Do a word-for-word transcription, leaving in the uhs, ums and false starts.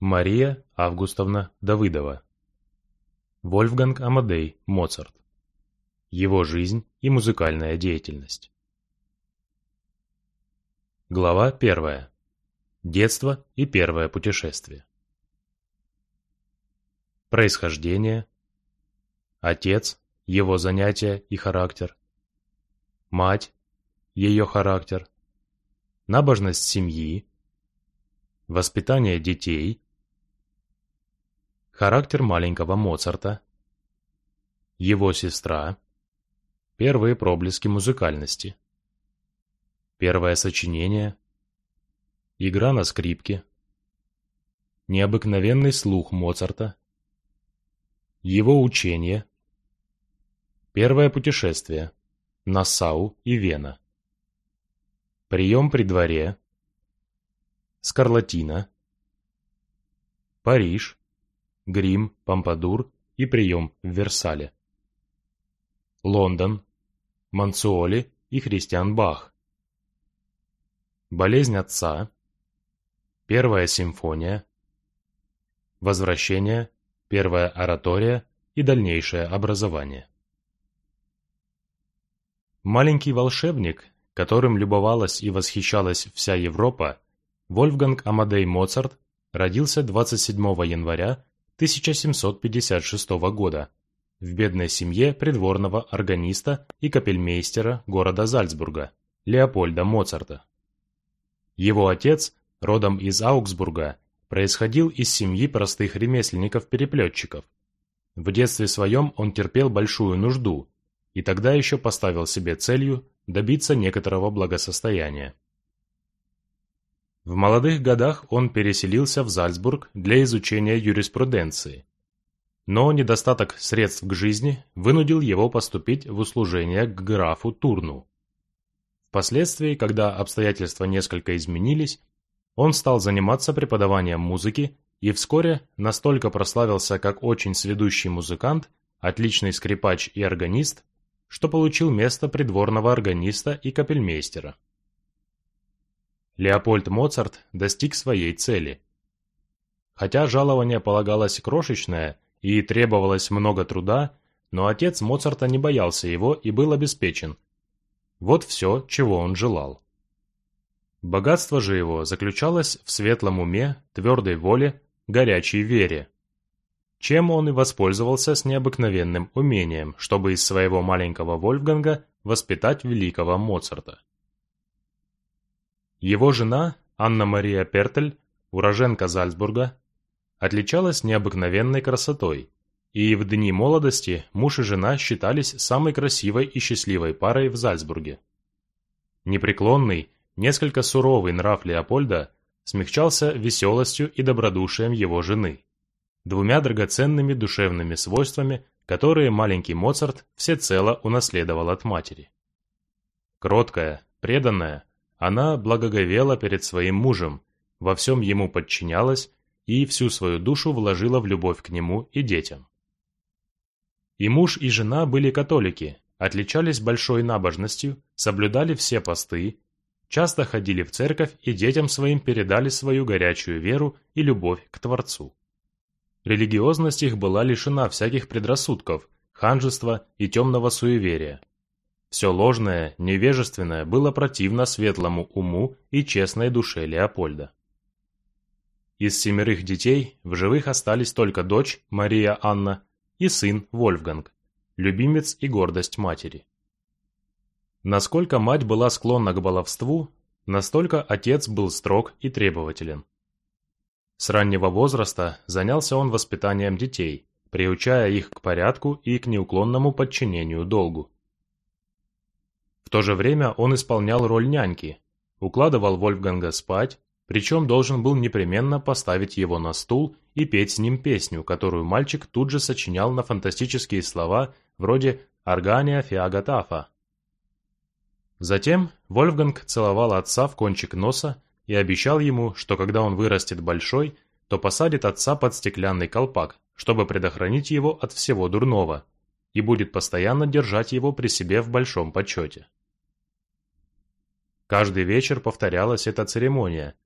Мария Августовна Давыдова. Вольфганг Амадей Моцарт. Его жизнь и музыкальная деятельность. Глава первая. Детство и первое путешествие. Происхождение. Отец, его занятия и характер. Мать, ее характер. Набожность семьи. Воспитание детей. Характер маленького Моцарта. Его сестра. Первые проблески музыкальности. Первое сочинение. Игра на скрипке. Необыкновенный слух Моцарта. Его учение. Первое путешествие. Нассау и Вена. Прием при дворе. Скарлатина. Париж. Грим, Помпадур и прием в Версале. Лондон. Мансуоли и Христиан Бах. Болезнь отца. Первая симфония. Возвращение. Первая оратория и дальнейшее образование. Маленький волшебник, которым любовалась и восхищалась вся Европа, Вольфганг Амадей Моцарт, родился двадцать седьмого января тысяча семьсот пятьдесят шестого года в бедной семье придворного органиста и капельмейстера города Зальцбурга, Леопольда Моцарта. Его отец, родом из Аугсбурга, происходил из семьи простых ремесленников-переплетчиков. В детстве своем он терпел большую нужду, и тогда еще поставил себе целью добиться некоторого благосостояния. В молодых годах он переселился в Зальцбург для изучения юриспруденции. Но недостаток средств к жизни вынудил его поступить в услужение к графу Турну. Впоследствии, когда обстоятельства несколько изменились, он стал заниматься преподаванием музыки и вскоре настолько прославился как очень сведущий музыкант, отличный скрипач и органист, что получил место придворного органиста и капельмейстера. Леопольд Моцарт достиг своей цели. Хотя жалование полагалось крошечное и требовалось много труда, но отец Моцарта не боялся его и был обеспечен. Вот все, чего он желал. Богатство же его заключалось в светлом уме, твердой воле, горячей вере. Чем он и воспользовался с необыкновенным умением, чтобы из своего маленького Вольфганга воспитать великого Моцарта. Его жена, Анна-Мария Пертель, уроженка Зальцбурга, отличалась необыкновенной красотой, и в дни молодости муж и жена считались самой красивой и счастливой парой в Зальцбурге. Непреклонный, несколько суровый нрав Леопольда смягчался веселостью и добродушием его жены, двумя драгоценными душевными свойствами, которые маленький Моцарт всецело унаследовал от матери. Кроткая, преданная, она благоговела перед своим мужем, во всем ему подчинялась и всю свою душу вложила в любовь к нему и детям. И муж, и жена были католики, отличались большой набожностью, соблюдали все посты, часто ходили в церковь и детям своим передали свою горячую веру и любовь к Творцу. Религиозность их была лишена всяких предрассудков, ханжества и темного суеверия. Все ложное, невежественное было противно светлому уму и честной душе Леопольда. Из семерых детей в живых остались только дочь Мария Анна и сын Вольфганг, любимец и гордость матери. Насколько мать была склонна к баловству, настолько отец был строг и требователен. С раннего возраста занялся он воспитанием детей, приучая их к порядку и к неуклонному подчинению долгу. В то же время он исполнял роль няньки, укладывал Вольфганга спать, причем должен был непременно поставить его на стул и петь с ним песню, которую мальчик тут же сочинял на фантастические слова вроде «Органия фиагатафа». Затем Вольфганг целовал отца в кончик носа и обещал ему, что когда он вырастет большой, то посадит отца под стеклянный колпак, чтобы предохранить его от всего дурного, и будет постоянно держать его при себе в большом почете. Каждый вечер повторялась эта церемония,